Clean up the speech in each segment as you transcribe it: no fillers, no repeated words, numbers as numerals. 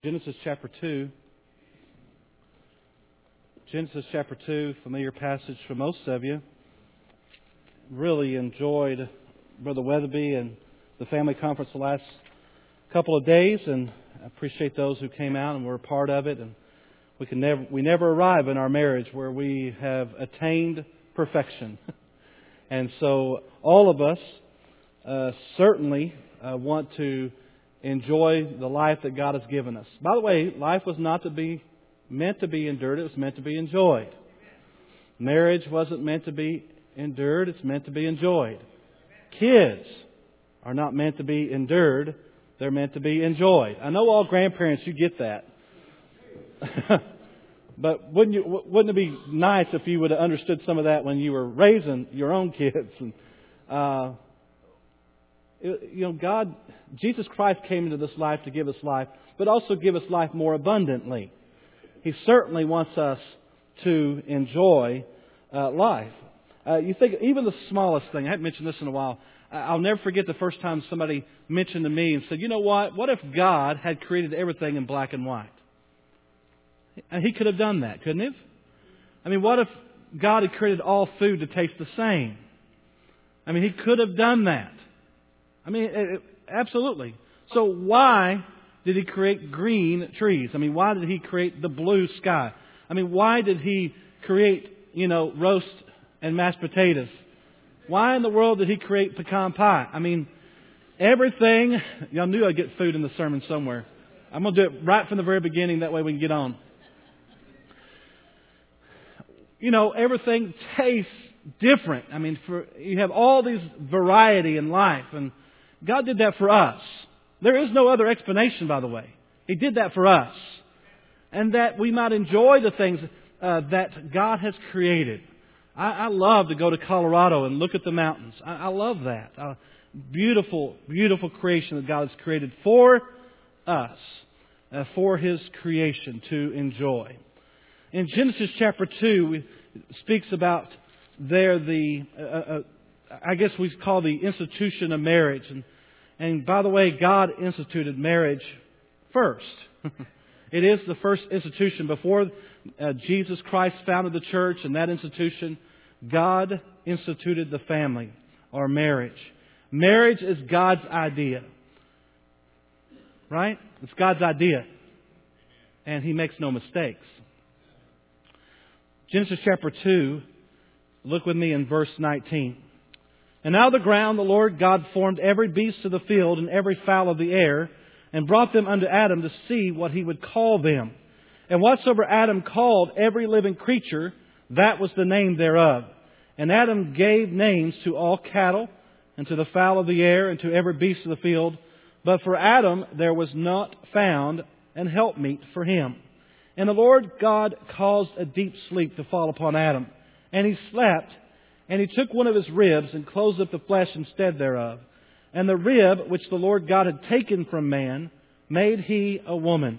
Genesis chapter 2. Genesis chapter 2, familiar passage for most of you. Really enjoyed Brother Weatherby and the family conference the last couple of days, and I appreciate those who came out and were a part of it. And we never arrive in our marriage where we have attained perfection. And so all of us certainly want to enjoy the life that God has given us. By the way, life was not meant to be endured, it was meant to be enjoyed. Marriage wasn't meant to be endured, it's meant to be enjoyed. Kids are not meant to be endured, they're meant to be enjoyed. I know all grandparents, you get that. But wouldn't it be nice if you would have understood some of that when you were raising your own kids? And God, Jesus Christ came into this life to give us life, but also give us life more abundantly. He certainly wants us to enjoy life. You think even the smallest thing, I haven't mentioned this in a while, I'll never forget the first time somebody mentioned to me and said, you know what if God had created everything in black and white? And He could have done that, couldn't He? I mean, what if God had created all food to taste the same? I mean, He could have done that. I mean, absolutely. So why did He create green trees? I mean, why did He create the blue sky? I mean, why did He create, roast and mashed potatoes? Why in the world did He create pecan pie? I mean, everything. Y'all knew I'd get food in the sermon somewhere. I'm going to do it right from the very beginning. That way we can get on. Everything tastes different. I mean, you have all these variety in life, and God did that for us. There is no other explanation, by the way. He did that for us. And that we might enjoy the things that God has created. I love to go to Colorado and look at the mountains. I love that. Beautiful, beautiful creation that God has created for us, for His creation to enjoy. In Genesis chapter 2, it speaks about there I guess we call the institution of marriage. And by the way, God instituted marriage first. It is the first institution. Before Jesus Christ founded the church and that institution, God instituted the family or marriage. Marriage is God's idea. Right? It's God's idea. And He makes no mistakes. Genesis chapter 2, look with me in verse 19. And out of the ground the Lord God formed every beast of the field and every fowl of the air, and brought them unto Adam to see what he would call them. And whatsoever Adam called every living creature, that was the name thereof. And Adam gave names to all cattle, and to the fowl of the air, and to every beast of the field. But for Adam there was not found an helpmeet for him. And the Lord God caused a deep sleep to fall upon Adam. And he slept, and He took one of his ribs, and closed up the flesh instead thereof. And the rib which the Lord God had taken from man, made He a woman,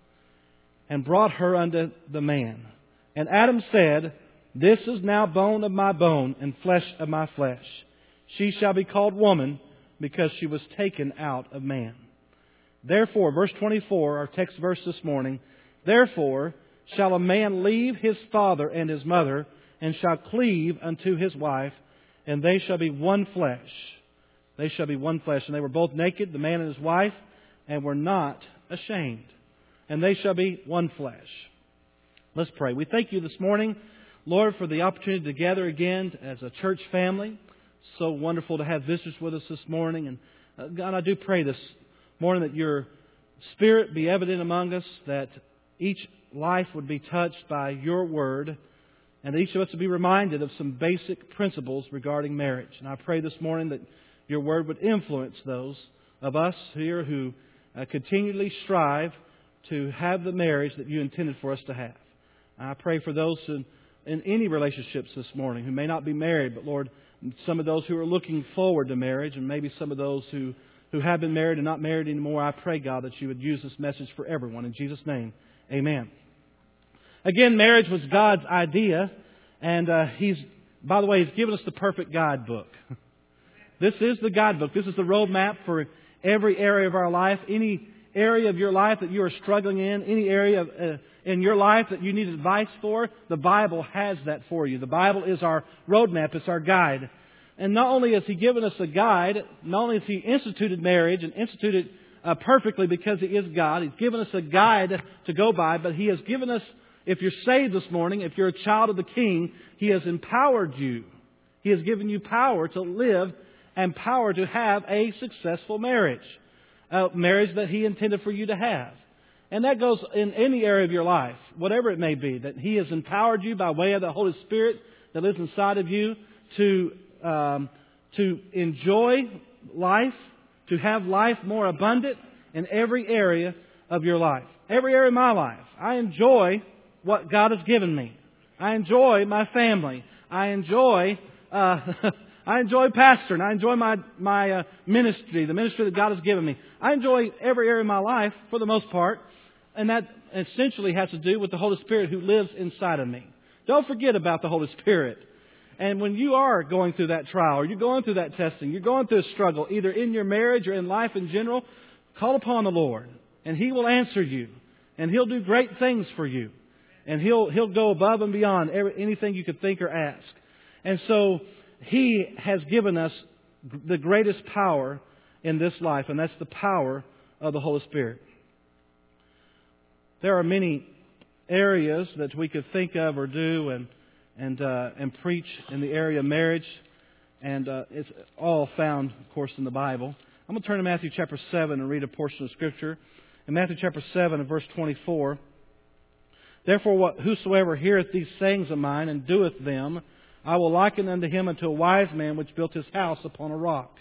and brought her unto the man. And Adam said, This is now bone of my bone, and flesh of my flesh. She shall be called woman, because she was taken out of man. Therefore, verse 24, our text verse this morning, Therefore shall a man leave his father and his mother, and shall cleave unto his wife, and they shall be one flesh. They shall be one flesh. And they were both naked, the man and his wife, and were not ashamed. And they shall be one flesh. Let's pray. We thank You this morning, Lord, for the opportunity to gather again as a church family. So wonderful to have visitors with us this morning. And God, I do pray this morning that Your Spirit be evident among us, that each life would be touched by Your Word, and each of us would be reminded of some basic principles regarding marriage. And I pray this morning that Your Word would influence those of us here who continually strive to have the marriage that You intended for us to have. I pray for those in any relationships this morning who may not be married, but Lord, some of those who are looking forward to marriage, and maybe some of those who have been married and not married anymore. I pray, God, that You would use this message for everyone. In Jesus' name, amen. Again, marriage was God's idea, and He's given us the perfect guidebook. This is the guidebook. This is the roadmap for every area of our life. Any area of your life that you are struggling in, any area in your life that you need advice for, the Bible has that for you. The Bible is our roadmap. It's our guide. And not only has He given us a guide, not only has He instituted marriage and instituted perfectly because He is God, He's given us a guide to go by, but He has given us, if you're saved this morning, if you're a child of the King, He has empowered you. He has given you power to live and power to have a successful marriage. A marriage that He intended for you to have. And that goes in any area of your life, whatever it may be, that He has empowered you by way of the Holy Spirit that lives inside of you to enjoy life, to have life more abundant in every area of your life. Every area of my life. I enjoy what God has given me. I enjoy my family. I enjoy pastoring. I enjoy my ministry, the ministry that God has given me. I enjoy every area of my life for the most part, and that essentially has to do with the Holy Spirit who lives inside of me. Don't forget about the Holy Spirit. And when you are going through that trial, or you're going through that testing, you're going through a struggle, either in your marriage or in life in general, call upon the Lord, and He will answer you, and He'll do great things for you, and He'll go above and beyond anything you could think or ask. And so He has given us the greatest power in this life, and that's the power of the Holy Spirit. There are many areas that we could think of or do and preach in the area of marriage, and it's all found, of course, in the Bible. I'm going to turn to Matthew chapter 7 and read a portion of Scripture. In Matthew chapter 7 and verse 24, "Therefore, whosoever heareth these sayings of mine and doeth them, I will liken unto him unto a wise man which built his house upon a rock."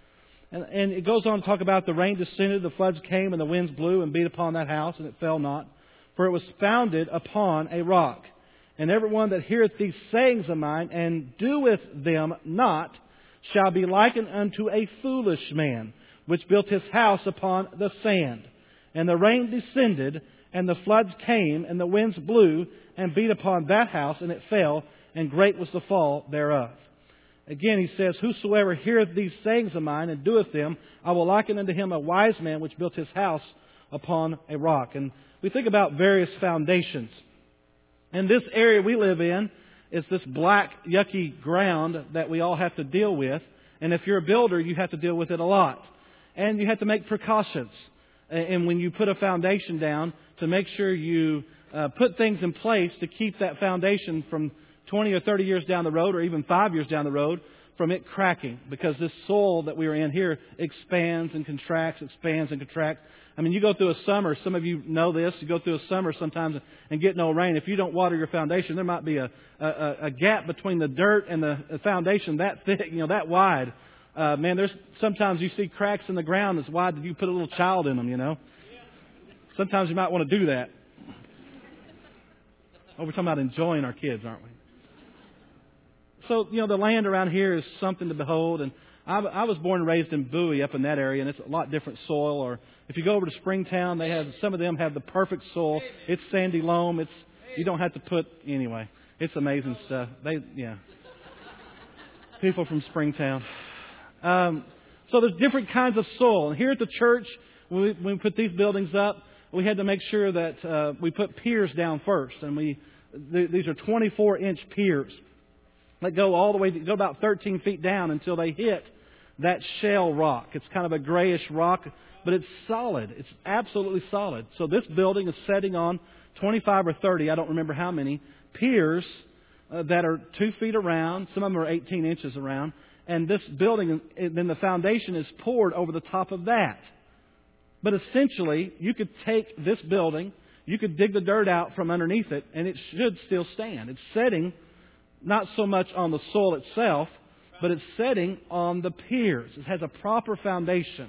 And it goes on to talk about the rain descended, the floods came, and the winds blew and beat upon that house, and it fell not. For it was founded upon a rock. And everyone that heareth these sayings of mine and doeth them not shall be likened unto a foolish man, which built his house upon the sand. And the rain descended, and the floods came, and the winds blew and beat upon that house, and it fell, and great was the fall thereof. Again, he says, "Whosoever heareth these sayings of mine and doeth them, I will liken unto him a wise man which built his house upon a rock." And we think about various foundations. And this area we live in is this black, yucky ground that we all have to deal with. And if you're a builder, you have to deal with it a lot. And you have to make precautions. And when you put a foundation down, to make sure you put things in place to keep that foundation from 20 or 30 years down the road, or even 5 years down the road, from it cracking. Because this soil that we are in here expands and contracts, expands and contracts. I mean, you go through a summer, some of you know this, you go through a summer sometimes and get no rain. If you don't water your foundation, there might be a gap between the dirt and the foundation that thick, that wide. Man, there's sometimes you see cracks in the ground as wide that you put a little child in them, Sometimes you might want to do that. Oh, we're talking about enjoying our kids, aren't we? So, the land around here is something to behold. And I was born and raised in Bowie, up in that area, and it's a lot different soil. Or if you go over to Springtown, some of them have the perfect soil. It's sandy loam. You don't have to anyway. It's amazing stuff. People from Springtown. So there's different kinds of soil. And here at the church, when we put these buildings up, we had to make sure that we put piers down first. And these are 24-inch piers that go all the way, go about 13 feet down until they hit that shale rock. It's kind of a grayish rock, but it's solid. It's absolutely solid. So this building is setting on 25 or 30, I don't remember how many, piers that are 2 feet around. Some of them are 18 inches around. And this building, then the foundation is poured over the top of that. But essentially, you could take this building, you could dig the dirt out from underneath it, and it should still stand. It's setting not so much on the soil itself, but it's setting on the piers. It has a proper foundation.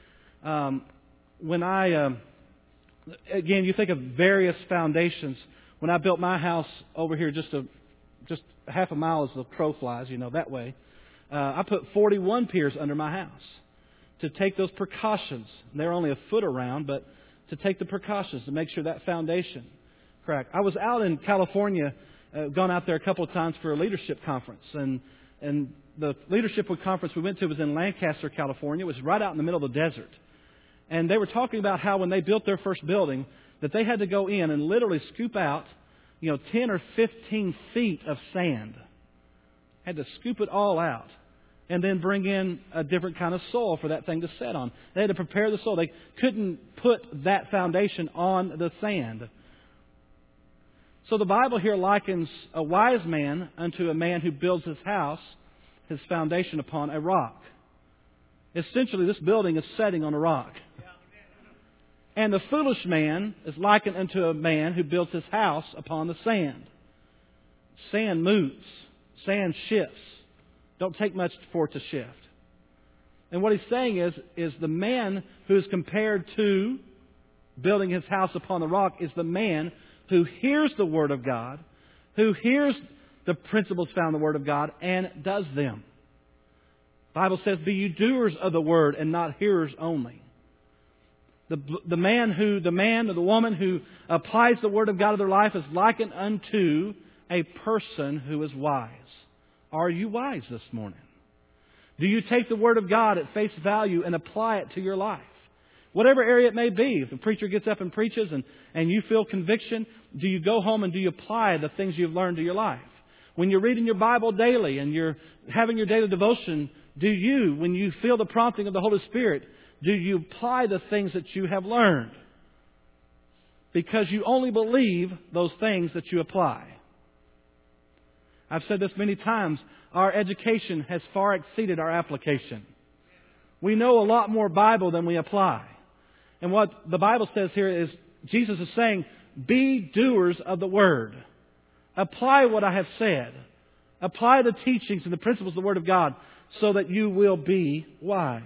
Again, you think of various foundations. When I built my house over here, just half a mile as the crow flies, that way, I put 41 piers under my house to take those precautions. They're only a foot around, but to take the precautions to make sure that foundation cracked. I was out in California, gone out there a couple of times for a leadership conference, and the leadership conference we went to was in Lancaster, California. It was right out in the middle of the desert. And they were talking about how when they built their first building, that they had to go in and literally scoop out, 10 or 15 feet of sand. Had to scoop it all out. And then bring in a different kind of soil for that thing to set on. They had to prepare the soil. They couldn't put that foundation on the sand. So the Bible here likens a wise man unto a man who builds his house, his foundation upon a rock. Essentially, this building is setting on a rock. And the foolish man is likened unto a man who builds his house upon the sand. Sand moves. Sand shifts. Don't take much for it to shift. And what he's saying is the man who is compared to building his house upon the rock is the man who hears the Word of God, who hears the principles found in the Word of God, and does them. The Bible says, "Be you doers of the Word and not hearers only." The man or the woman who applies the Word of God to their life is likened unto a person who is wise. Are you wise this morning? Do you take the Word of God at face value and apply it to your life? Whatever area it may be. If the preacher gets up and preaches and you feel conviction, do you go home and do you apply the things you've learned to your life? When you're reading your Bible daily and you're having your daily devotion, do you, when you feel the prompting of the Holy Spirit, do you apply the things that you have learned? Because you only believe those things that you apply. I've said this many times. Our education has far exceeded our application. We know a lot more Bible than we apply. And what the Bible says here is, Jesus is saying, be doers of the Word. Apply what I have said. Apply the teachings and the principles of the Word of God so that you will be wise.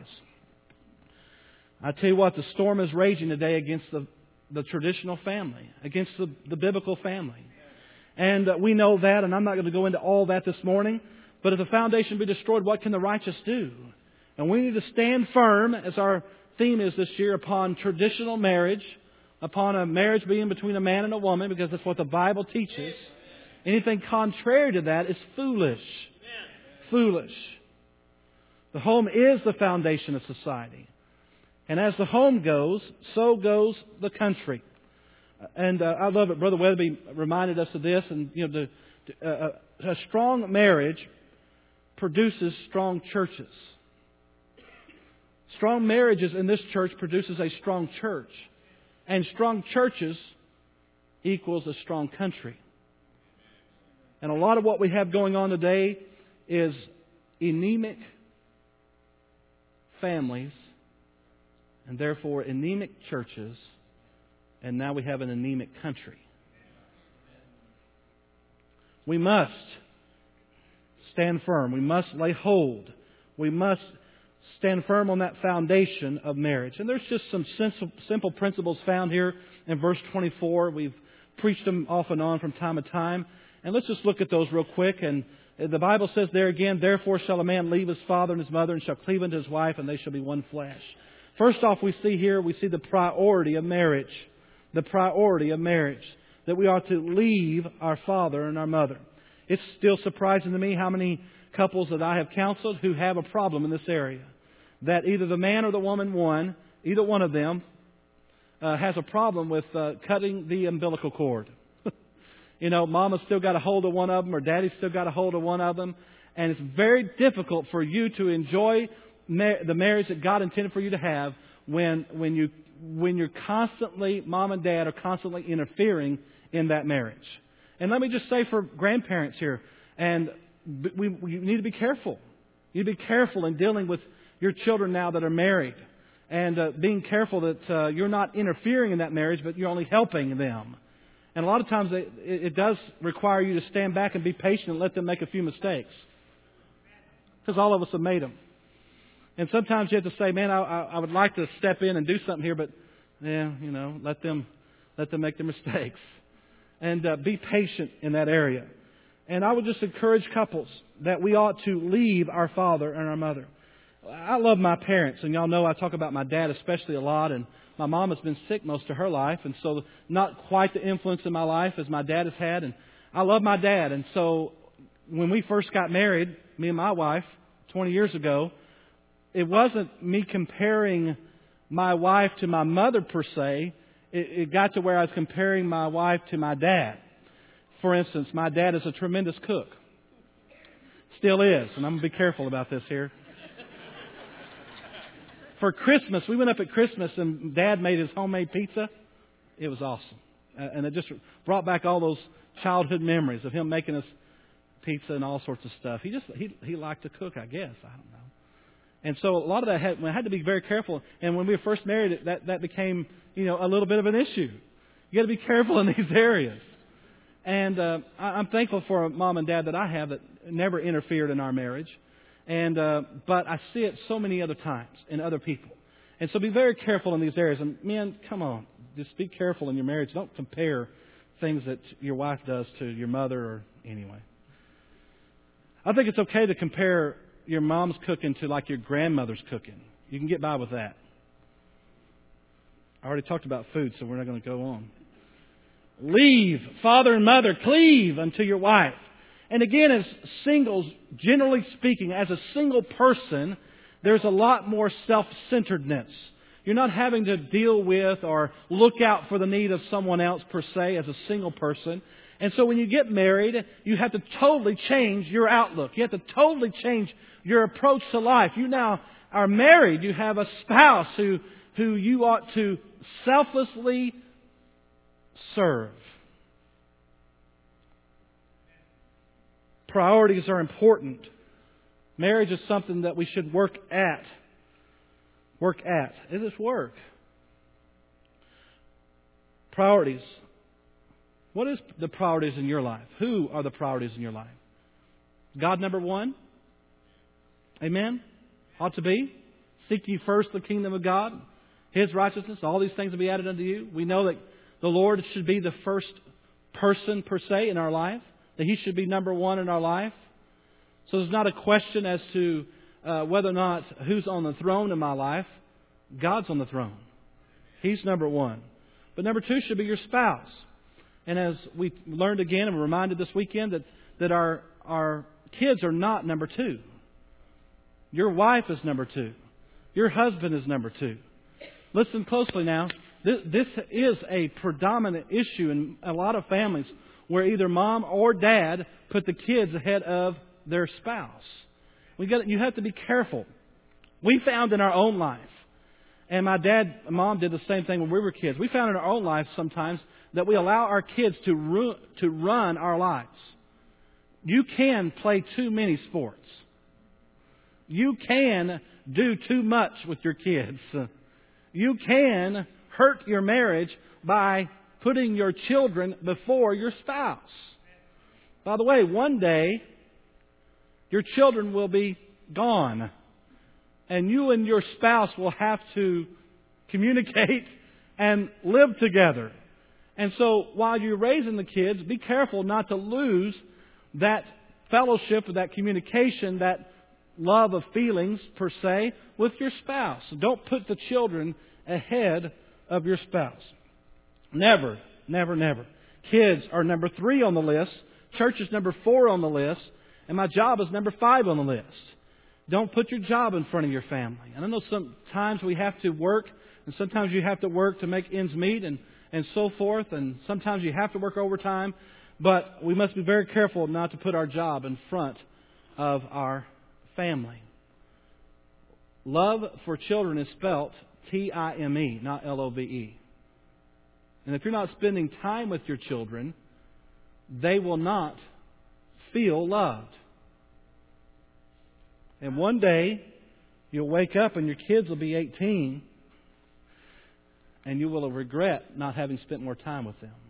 I tell you what, the storm is raging today against the traditional family, against the biblical family. And we know that, and I'm not going to go into all that this morning. But if the foundation be destroyed, what can the righteous do? And we need to stand firm, as our theme is this year, upon traditional marriage, upon a marriage being between a man and a woman, because that's what the Bible teaches. Anything contrary to that is foolish. Foolish. The home is the foundation of society. And as the home goes, so goes the country. And I love it. Brother Weatherby reminded us of this. And a strong marriage produces strong churches. Strong marriages in this church produces a strong church. And strong churches equals a strong country. And a lot of what we have going on today is anemic families, and therefore anemic churches, and now we have an anemic country. We must stand firm. We must lay hold. We must stand firm on that foundation of marriage. And there's just some simple principles found here in verse 24. We've preached them off and on from time to time. And let's just look at those real quick. And the Bible says there again, "Therefore shall a man leave his father and his mother, and shall cleave unto his wife, and they shall be one flesh." First off, we see the priority of marriage. The priority of marriage. That we are to leave our father and our mother. It's still surprising to me how many couples that I have counseled who have a problem in this area. That either the man or the woman, either one of them, has a problem with cutting the umbilical cord. Mama's still got a hold of one of them, or Daddy's still got a hold of one of them. And it's very difficult for you to enjoy the marriage that God intended for you to have when you're constantly, Mom and Dad are constantly interfering in that marriage. And let me just say for grandparents here, and we need to be careful. You need to be careful in dealing with your children now that are married. And being careful that you're not interfering in that marriage, but you're only helping them. And a lot of times it does require you to stand back and be patient and let them make a few mistakes. Because all of us have made them. And sometimes you have to say, man, I would like to step in and do something here, but let them make their mistakes. And be patient in that area. And I would just encourage couples that we ought to leave our father and our mother. I love my parents, and y'all know I talk about my dad especially a lot, and my mom has been sick most of her life, and so not quite the influence in my life as my dad has had. And I love my dad, and so when we first got married, me and my wife, 20 years ago, it wasn't me comparing my wife to my mother per se. It got to where I was comparing my wife to my dad. For instance, my dad is a tremendous cook. Still is, and I'm going to be careful about this here. For Christmas, we went up at Christmas and Dad made his homemade pizza. It was awesome. And it just brought back all those childhood memories of him making us pizza and all sorts of stuff. He liked to cook, I guess. I don't know. And so a lot of that had to be very careful. And when we were first married, that became, a little bit of an issue. You got to be careful in these areas. And I'm thankful for Mom and Dad that I have that never interfered in our marriage. And but I see it so many other times in other people. And so be very careful in these areas. And men, come on, just be careful in your marriage. Don't compare things that your wife does to your mother or anyway. I think it's okay to compare your mom's cooking to like your grandmother's cooking. You can get by with that. I already talked about food, so we're not going to go on. Leave, father and mother, cleave unto your wife. And again, as singles, generally speaking, as a single person, there's a lot more self-centeredness. You're not having to deal with or look out for the need of someone else per se as a single person. And so when you get married, you have to totally change your outlook. You have to totally change your approach to life. You now are married. You have a spouse who you ought to selflessly serve. Priorities are important. Marriage is something that we should work at. It is work. Priorities. What is the priorities in your life? Who are the priorities in your life? God number one? Amen? Ought to be. Seek ye first the kingdom of God, His righteousness. All these things will be added unto you. We know that the Lord should be the first person per se in our life. That He should be number one in our life. So there's not a question as to whether or not who's on the throne in my life. God's on the throne. He's number one. But number two should be your spouse. And as we learned again and were reminded this weekend that our kids are not number two. Your wife is number two. Your husband is number two. Listen closely now. This is a predominant issue in a lot of families where either mom or dad put the kids ahead of their spouse. You have to be careful. We found in our own life, and my dad and mom did the same thing when we were kids. We found in our own life sometimes that we allow our kids to run our lives. You can play too many sports. You can do too much with your kids. You can hurt your marriage by putting your children before your spouse. By the way, one day, your children will be gone. And you and your spouse will have to communicate and live together. And so while you're raising the kids, be careful not to lose that fellowship, that communication, that love of feelings, per se, with your spouse. Don't put the children ahead of your spouse. Never, never, never. Kids are number 3 on the list. Church is number 4 on the list. And my job is number 5 on the list. Don't put your job in front of your family. And I know sometimes we have to work, and sometimes you have to work to make ends meet and so forth. And sometimes you have to work overtime. But we must be very careful not to put our job in front of our family. Love for children is spelt T-I-M-E, not L-O-V-E. And if you're not spending time with your children, they will not feel loved. And one day, you'll wake up and your kids will be 18, and you will regret not having spent more time with them.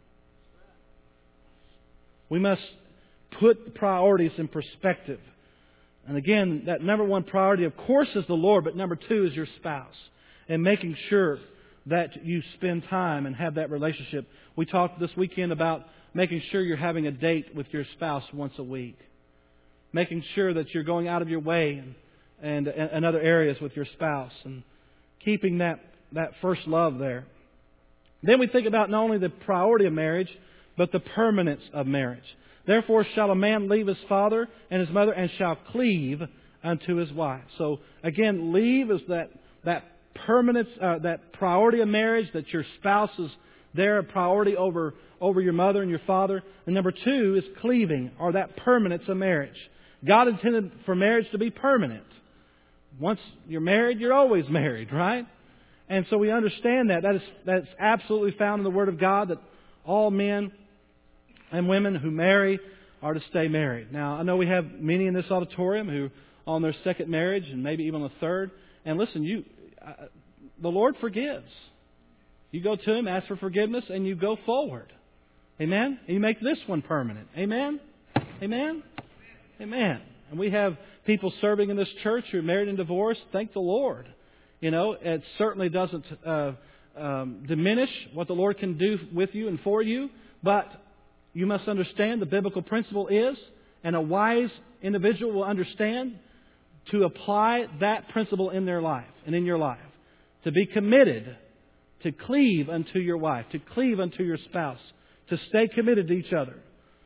We must put priorities in perspective. And again, that number 1 priority, of course, is the Lord, but number 2 is your spouse. And making sure that you spend time and have that relationship. We talked this weekend about making sure you're having a date with your spouse once a week. Making sure that you're going out of your way and other areas with your spouse. And keeping that first love there. Then we think about not only the priority of marriage, but the permanence of marriage. Therefore shall a man leave his father and his mother and shall cleave unto his wife. So again, leave is that permanence, that priority of marriage, that your spouse is there, a priority over your mother and your father. And number 2 is cleaving, or that permanence of marriage. God intended for marriage to be permanent. Once you're married, you're always married, right? And so we understand that. That's absolutely found in the Word of God, that all men and women who marry are to stay married. Now, I know we have many in this auditorium who are on their second marriage and maybe even on the third. And listen, the Lord forgives. You go to Him, ask for forgiveness, and you go forward. Amen? And you make this one permanent. Amen? Amen? Amen. And we have people serving in this church who are married and divorced. Thank the Lord. It certainly doesn't diminish what the Lord can do with you and for you. But you must understand the biblical principle is, and a wise individual will understand, to apply that principle in their life and in your life. To be committed, to cleave unto your wife, to cleave unto your spouse, to stay committed to each other.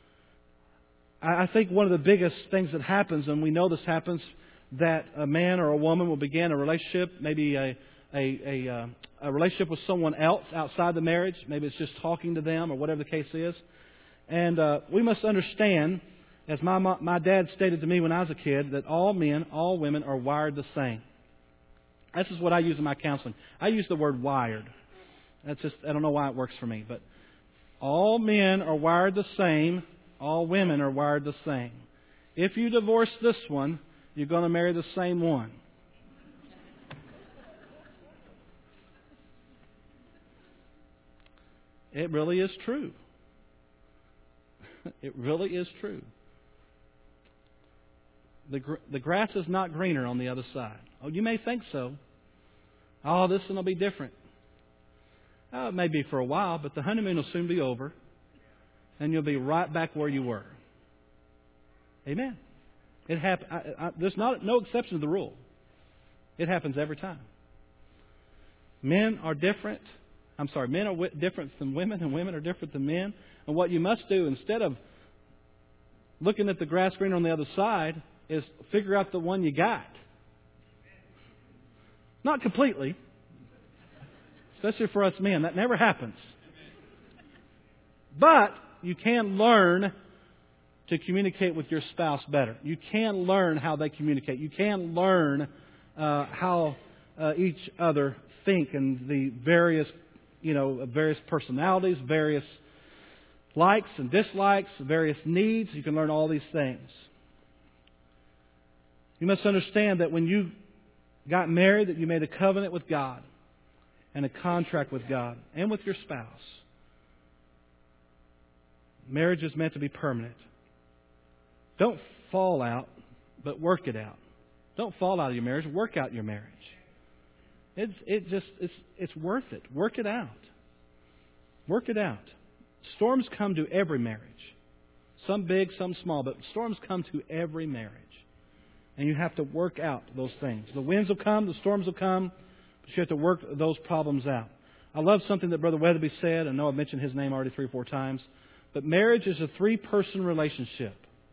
I think one of the biggest things that happens, and we know this happens, that a man or a woman will begin a relationship, maybe a relationship with someone else outside the marriage. Maybe it's just talking to them or whatever the case is. And we must understand, as my dad stated to me when I was a kid, that all men, all women are wired the same. This is what I use in my counseling. I use the word wired. I don't know why it works for me, but all men are wired the same. All women are wired the same. If you divorce this one, you're going to marry the same one. It really is true. It really is true. The grass is not greener on the other side. Oh, you may think so. Oh, this one will be different. Oh, it may be for a while, but the honeymoon will soon be over. And you'll be right back where you were. Amen. It there's no exception to the rule. It happens every time. Men are different. Men are different than women, and women are different than men. And what you must do, instead of looking at the grass green on the other side, is figure out the one you got. Not completely. Especially for us men. That never happens. But you can learn to communicate with your spouse better. You can learn how they communicate. You can learn how each other think, and the various personalities, various likes and dislikes, various needs. You can learn all these things. You must understand that when you got married, that you made a covenant with God and a contract with God and with your spouse. Marriage is meant to be permanent. Don't fall out, but work it out. Don't fall out of your marriage. Work out your marriage. It's worth it. Work it out. Work it out. Storms come to every marriage. Some big, some small, but storms come to every marriage. And you have to work out those things. The winds will come, the storms will come, but you have to work those problems out. I love something that Brother Weatherby said. I know I've mentioned his name already 3 or 4 times. But marriage is a 3-person relationship.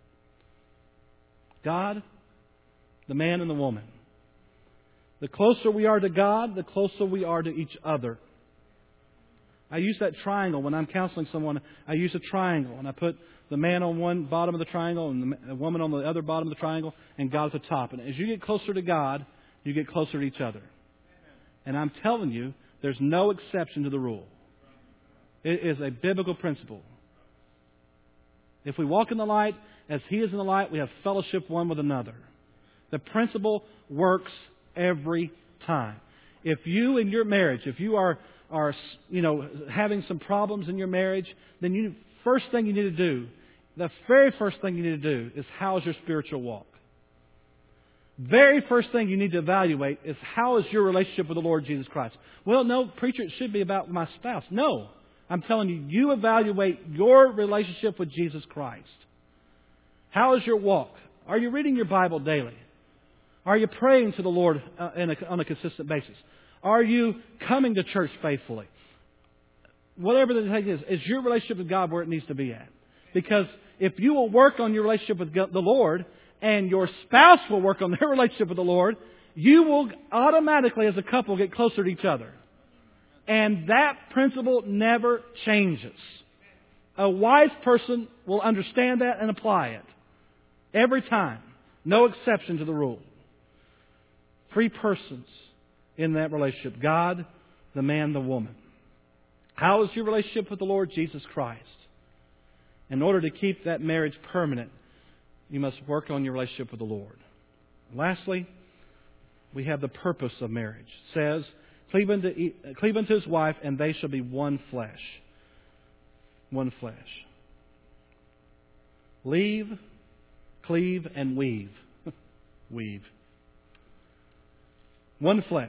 God, the man, and the woman. The closer we are to God, the closer we are to each other. I use that triangle when I'm counseling someone. I use a triangle, and I put the man on one bottom of the triangle and the woman on the other bottom of the triangle, and God at the top. And as you get closer to God, you get closer to each other. And I'm telling you, there's no exception to the rule. It is a biblical principle. If we walk in the light as He is in the light, we have fellowship one with another. The principle works every time. If you in your marriage, if you are having some problems in your marriage, then first thing you need to do, the very first thing you need to do is, how is your spiritual walk? Very first thing you need to evaluate is, how is your relationship with the Lord Jesus Christ? Well, no, preacher, it should be about my spouse. No. I'm telling you, you evaluate your relationship with Jesus Christ. How is your walk? Are you reading your Bible daily? Are you praying to the Lord on a consistent basis? Are you coming to church faithfully? Whatever the thing is your relationship with God where it needs to be at? Because if you will work on your relationship with the Lord, and your spouse will work on their relationship with the Lord, you will automatically, as a couple, get closer to each other. And that principle never changes. A wise person will understand that and apply it. Every time. No exception to the rule. 3 persons in that relationship. God, the man, the woman. How is your relationship with the Lord Jesus Christ? In order to keep that marriage permanent, you must work on your relationship with the Lord. Lastly, we have the purpose of marriage. It says, cleave unto his wife, and they shall be one flesh. One flesh. Leave, cleave, and weave. Weave. One flesh.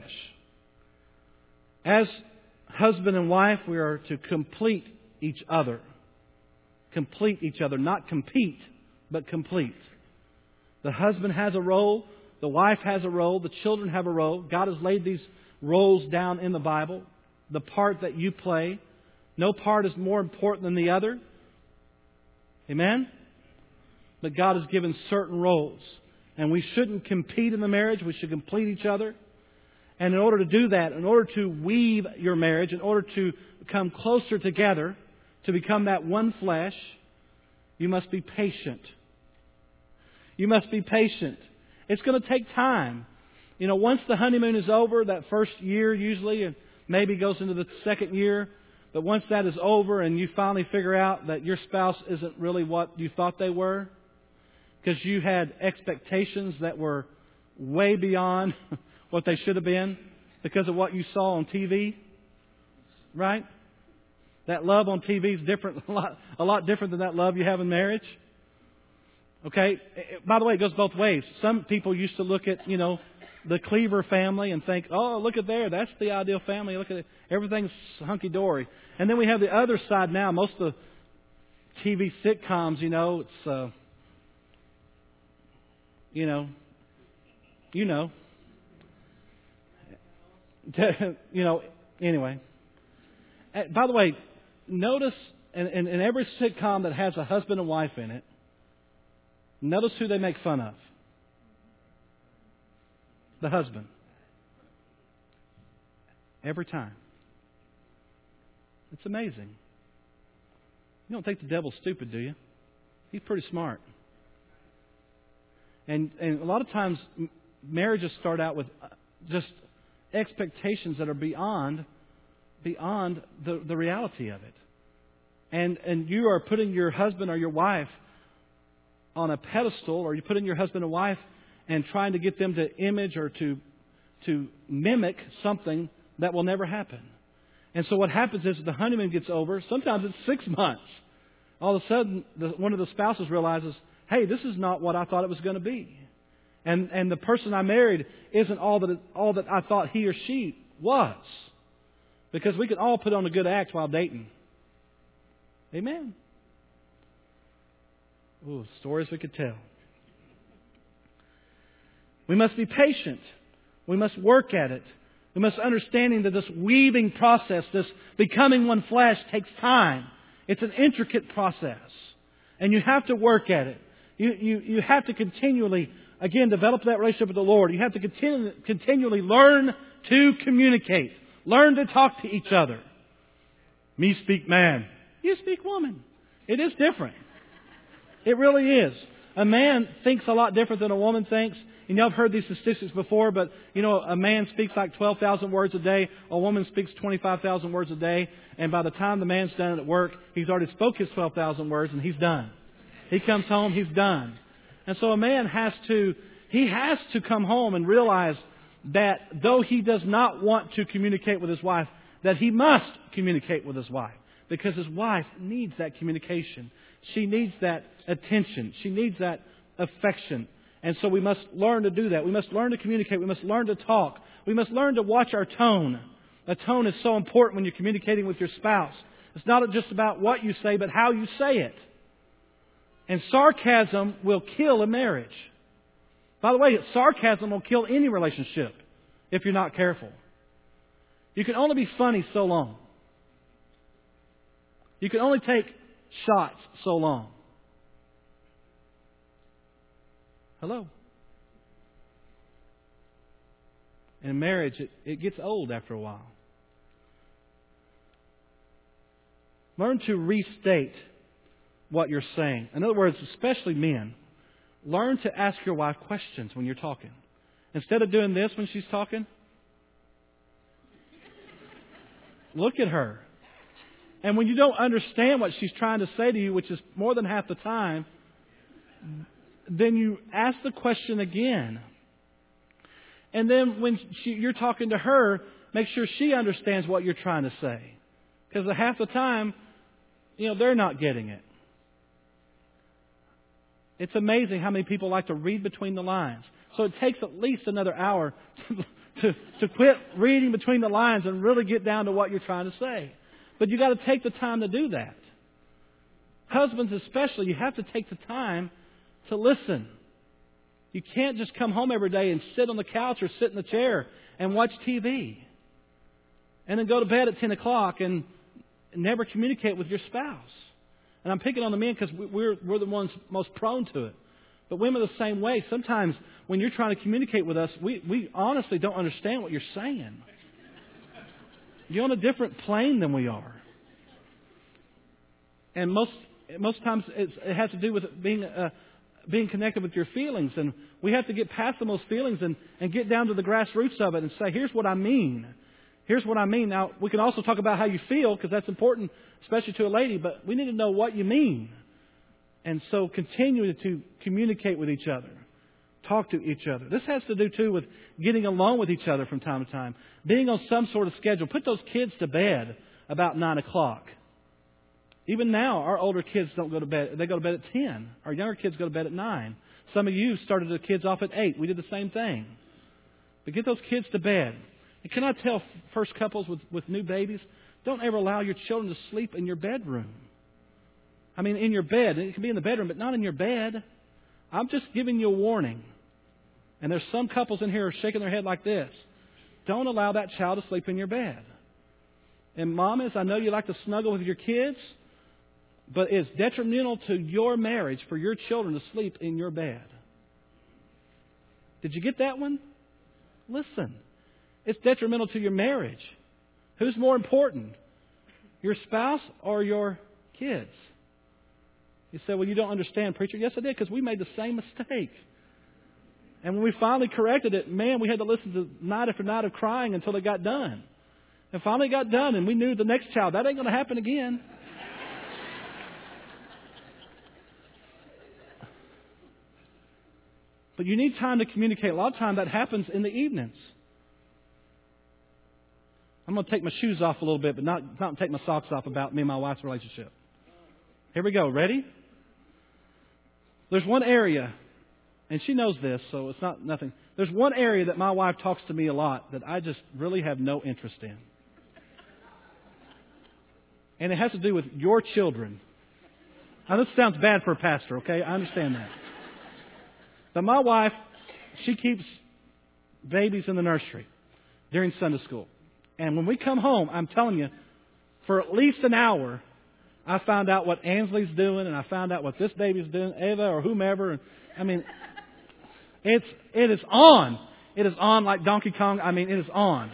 As husband and wife, we are to complete each other. Complete each other. Not compete, but complete. The husband has a role. The wife has a role. The children have a role. God has laid these roles down in the Bible. The part that you play. No part is more important than the other. Amen? But God has given certain roles. And we shouldn't compete in the marriage. We should complete each other. And in order to do that, in order to weave your marriage, in order to come closer together, to become that one flesh, you must be patient. You must be patient. It's going to take time. You know, once the honeymoon is over, that first year usually, and maybe goes into the second year, but once that is over and you finally figure out that your spouse isn't really what you thought they were, because you had expectations that were way beyond what they should have been because of what you saw on TV, right? That love on TV is different, a lot different than that love you have in marriage. Okay? By the way, it goes both ways. Some people used to look at, the Cleaver family and think, oh, look at there, that's the ideal family. Look at it. Everything's hunky-dory. And then we have the other side now. Most of the TV sitcoms, it's, anyway. By the way, notice in every sitcom that has a husband and wife in it, notice who they make fun of. The husband. Every time. It's amazing. You don't think the devil's stupid, do you? He's pretty smart. And a lot of times marriages start out with just expectations that are beyond the reality of it. And you are putting your husband or your wife on a pedestal, or you're putting your husband and wife and trying to get them to image or to mimic something that will never happen. And so what happens is the honeymoon gets over. Sometimes it's 6 months. All of a sudden, one of the spouses realizes, hey, this is not what I thought it was going to be. And the person I married isn't all that I thought he or she was. Because we can all put on a good act while dating. Amen. Ooh, stories we could tell. We must be patient. We must work at it. We must understanding that this weaving process, this becoming one flesh, takes time. It's an intricate process. And you have to work at it. You have to continually, again, develop that relationship with the Lord. You have to continually learn to communicate. Learn to talk to each other. Me speak man. You speak woman. It is different. It really is. A man thinks a lot different than a woman thinks. And I've heard these statistics before, but a man speaks like 12,000 words a day. A woman speaks 25,000 words a day. And by the time the man's done at work, he's already spoke his 12,000 words and he's done. He comes home, he's done. And so a man has to come home and realize that though he does not want to communicate with his wife, that he must communicate with his wife. Because his wife needs that communication. She needs that attention. She needs that affection. And so we must learn to do that. We must learn to communicate. We must learn to talk. We must learn to watch our tone. A tone is so important when you're communicating with your spouse. It's not just about what you say, but how you say it. And sarcasm will kill a marriage. By the way, sarcasm will kill any relationship if you're not careful. You can only be funny so long. You can only take shots so long. Hello? In marriage, it gets old after a while. Learn to restate what you're saying. In other words, especially men, learn to ask your wife questions when you're talking. Instead of doing this when she's talking, look at her. And when you don't understand what she's trying to say to you, which is more than half the time, then you ask the question again. And then when you're talking to her, make sure she understands what you're trying to say. Because half the time, they're not getting it. It's amazing how many people like to read between the lines. So it takes at least another hour to quit reading between the lines and really get down to what you're trying to say. But you've got to take the time to do that. Husbands especially, you have to take the time to listen. You can't just come home every day and sit on the couch or sit in the chair and watch TV. And then go to bed at 10 o'clock and never communicate with your spouse. And I'm picking on the men because we're the ones most prone to it. But women are the same way. Sometimes when you're trying to communicate with us, we honestly don't understand what you're saying. You're on a different plane than we are. And most times it has to do with being connected with your feelings. And we have to get past those feelings and get down to the grassroots of it and say, here's what I mean. Here's what I mean. Now, we can also talk about how you feel because that's important, especially to a lady. But we need to know what you mean. And so continue to communicate with each other. Talk to each other. This has to do, too, with getting along with each other from time to time. Being on some sort of schedule. Put those kids to bed about 9 o'clock. Even now, our older kids don't go to bed. They go to bed at 10. Our younger kids go to bed at 9. Some of you started the kids off at 8. We did the same thing. But get those kids to bed. And can I tell first couples with new babies, don't ever allow your children to sleep in your bedroom. I mean, in your bed. It can be in the bedroom, but not in your bed. I'm just giving you a warning. And there's some couples in here who are shaking their head like this. Don't allow that child to sleep in your bed. And mamas, I know you like to snuggle with your kids, but it's detrimental to your marriage for your children to sleep in your bed. Did you get that one? Listen. It's detrimental to your marriage. Who's more important? Your spouse or your kids? You say, well, you don't understand, preacher. Yes, I did, because we made the same mistake. And when we finally corrected it, man, we had to listen to night after night of crying until it got done. And finally it got done, and we knew the next child, that ain't going to happen again. But you need time to communicate. A lot of time that happens in the evenings. I'm going to take my shoes off a little bit, but not take my socks off about me and my wife's relationship. Here we go. Ready? There's one area, and she knows this, so it's not nothing. There's one area that my wife talks to me a lot that I just really have no interest in. And it has to do with your children. Now, this sounds bad for a pastor, okay? I understand that. But my wife, she keeps babies in the nursery during Sunday school. And when we come home, I'm telling you, for at least an hour, I found out what Ansley's doing, and I found out what this baby's doing, Ava or whomever. And, I mean, it is on. It is on like Donkey Kong. I mean, it is on.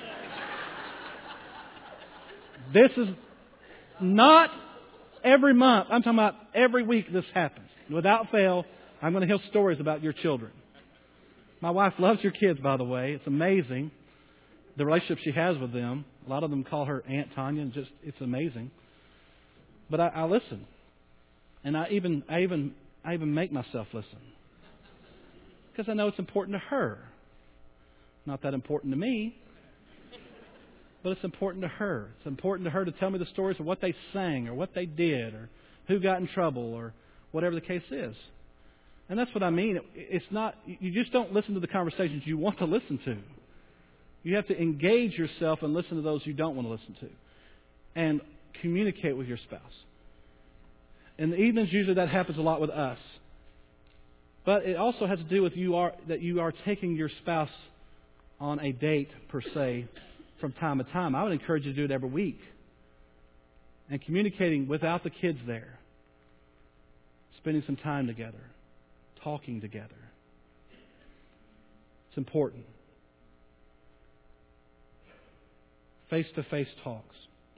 This is not every month. I'm talking about every week this happens. Without fail, I'm going to hear stories about your children. My wife loves your kids, by the way. It's amazing the relationship she has with them. A lot of them call her Aunt Tanya, and it's amazing. But I listen, and I even make myself listen because I know it's important to her. Not that important to me, but it's important to her. It's important to her to tell me the stories of what they sang or what they did or who got in trouble or whatever the case is. And that's what I mean. It's not, you just don't listen to the conversations you want to listen to. You have to engage yourself and listen to those you don't want to listen to. And communicate with your spouse. In the evenings, usually that happens a lot with us. But it also has to do with that you are taking your spouse on a date, per se, from time to time. I would encourage you to do it every week. And communicating without the kids there. Spending some time together. Talking together. It's important. Face-to-face talks.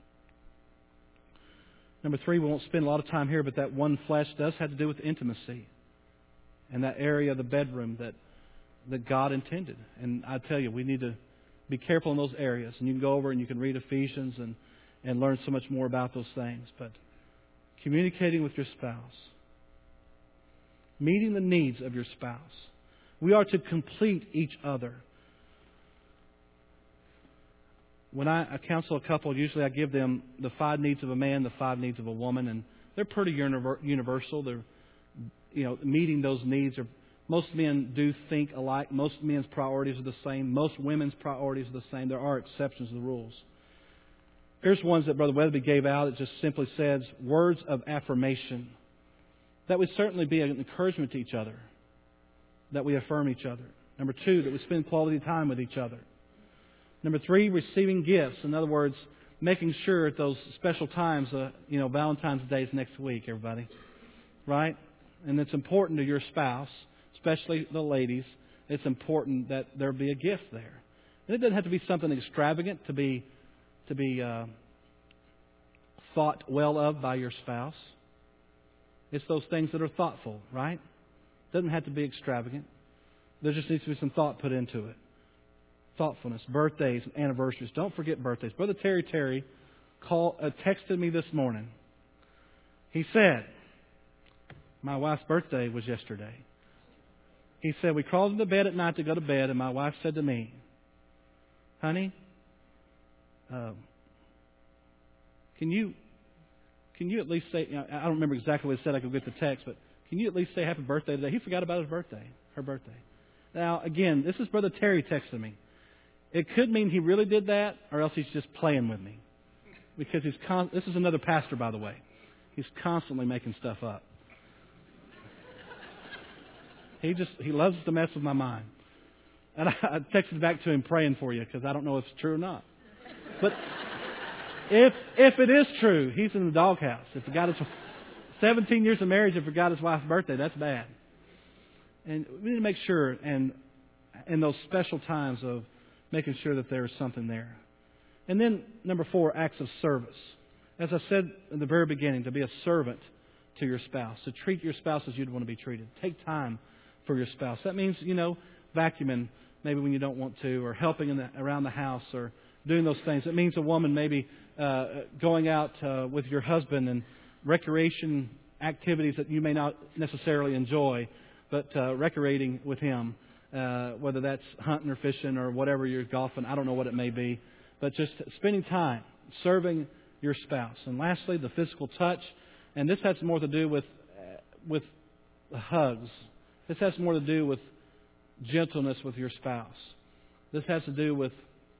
Number 3, we won't spend a lot of time here, but that one flesh does have to do with intimacy and that area of the bedroom that God intended. And I tell you, we need to be careful in those areas. And you can go over and you can read Ephesians and learn so much more about those things. But communicating with your spouse, meeting the needs of your spouse. We are to complete each other. When I counsel a couple, usually I give them the 5 needs of a man, the 5 needs of a woman, and they're pretty universal. They're, meeting those needs. Most men do think alike. Most men's priorities are the same. Most women's priorities are the same. There are exceptions to the rules. Here's ones that Brother Weatherby gave out. It just simply says words of affirmation. That would certainly be an encouragement to each other. That we affirm each other. Number 2, that we spend quality time with each other. Number 3, receiving gifts. In other words, making sure at those special times, Valentine's Day is next week, everybody. Right? And it's important to your spouse, especially the ladies, it's important that there be a gift there. And it doesn't have to be something extravagant to be thought well of by your spouse. It's those things that are thoughtful, right? Doesn't have to be extravagant. There just needs to be some thought put into it. Thoughtfulness, birthdays, anniversaries. Don't forget birthdays. Brother Terry texted me this morning. He said, my wife's birthday was yesterday. He said, we crawled into bed at night to go to bed, and my wife said to me, honey, can you at least say, I don't remember exactly what he said, I could get the text, but can you at least say happy birthday today? He forgot about her birthday. Now, again, this is Brother Terry texting me. It could mean he really did that, or else he's just playing with me. Because this is another pastor, by the way. He's constantly making stuff up. He loves to mess with my mind. And I texted back to him praying for you, because I don't know if it's true or not. But if it is true, he's in the doghouse. If he got his 17 years of marriage and forgot his wife's birthday, that's bad. And we need to make sure, and in those special times of making sure that there is something there. And then, number 4, acts of service. As I said in the very beginning, to be a servant to your spouse, to treat your spouse as you'd want to be treated. Take time for your spouse. That means, vacuuming maybe when you don't want to, or helping around the house, or doing those things. It means a woman maybe going out with your husband and recreation activities that you may not necessarily enjoy, but recreating with him, whether that's hunting or fishing or whatever you're golfing. I don't know what it may be, but just spending time serving your spouse. And lastly, the physical touch, and this has more to do with hugs. This has more to do with gentleness with your spouse. This has to do with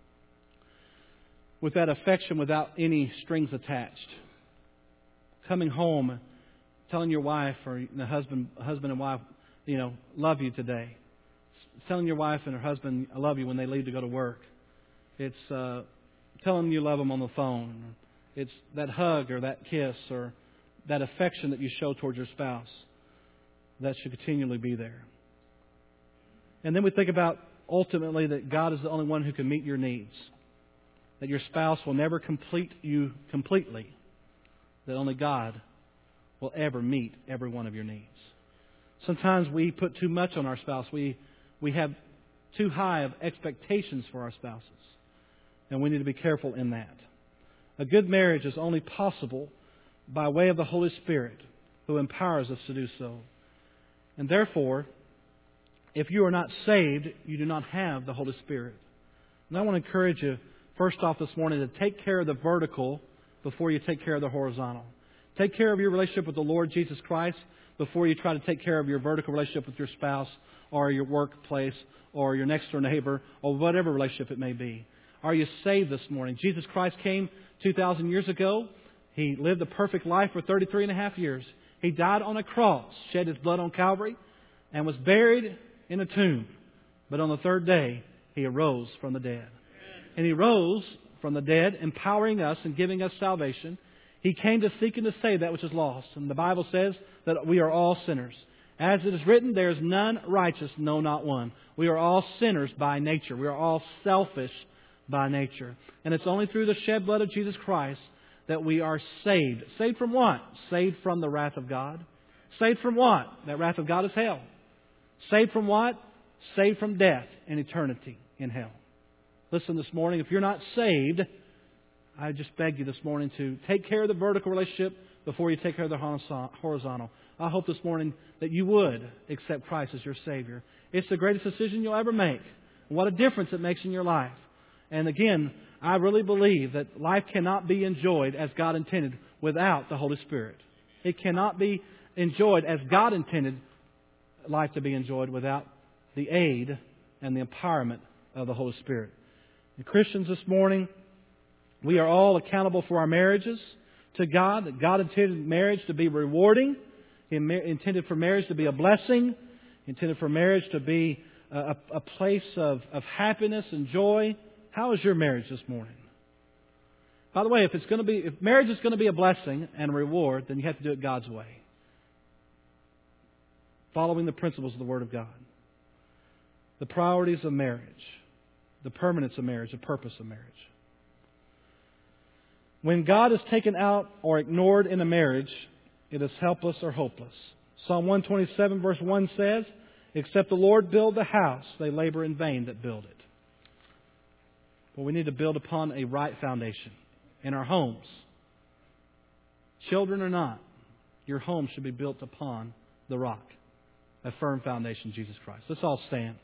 that affection without any strings attached. Coming home, telling your wife or the husband and wife, love you today. Telling your wife and her husband, I love you when they leave to go to work. It's telling them you love them on the phone. It's that hug or that kiss or that affection that you show towards your spouse. That should continually be there. And then we think about ultimately that God is the only one who can meet your needs. That your spouse will never complete you completely. That only God will ever meet every one of your needs. Sometimes we put too much on our spouse. We have too high of expectations for our spouses. And we need to be careful in that. A good marriage is only possible by way of the Holy Spirit who empowers us to do so. And therefore, if you are not saved, you do not have the Holy Spirit. And I want to encourage you, first off this morning, to take care of the vertical before you take care of the horizontal. Take care of your relationship with the Lord Jesus Christ before you try to take care of your vertical relationship with your spouse or your workplace or your next door neighbor or whatever relationship it may be. Are you saved this morning? Jesus Christ came 2,000 years ago. He lived a perfect life for 33 and a half years. He died on a cross, shed His blood on Calvary, and was buried in a tomb. But on the third day, He arose from the dead. And He rose from the dead, empowering us and giving us salvation. He came to seek and to save that which is lost. And the Bible says that we are all sinners. As it is written, there is none righteous, no, not one. We are all sinners by nature. We are all selfish by nature. And it's only through the shed blood of Jesus Christ that we are saved. Saved from what? Saved from the wrath of God. Saved from what? That wrath of God is hell. Saved from what? Saved from death and eternity in hell. Listen this morning, if you're not saved, I just beg you this morning to take care of the vertical relationship before you take care of the horizontal. I hope this morning that you would accept Christ as your Savior. It's the greatest decision you'll ever make. What a difference it makes in your life. And again, I really believe that life cannot be enjoyed as God intended without the Holy Spirit. It cannot be enjoyed as God intended life to be enjoyed without the aid and the empowerment of the Holy Spirit. And Christians this morning, we are all accountable for our marriages to God. That God intended marriage to be rewarding. He intended for marriage to be a blessing. He intended for marriage to be a place of happiness and joy. How is your marriage this morning? By the way, if marriage is going to be a blessing and a reward, then you have to do it God's way. Following the principles of the Word of God. The priorities of marriage. The permanence of marriage. The purpose of marriage. When God is taken out or ignored in a marriage, it is helpless or hopeless. Psalm 127 verse 1 says, "Except the Lord build the house, they labor in vain that build it." Well, we need to build upon a right foundation in our homes. Children or not, your home should be built upon the rock, a firm foundation, Jesus Christ. Let's all stand.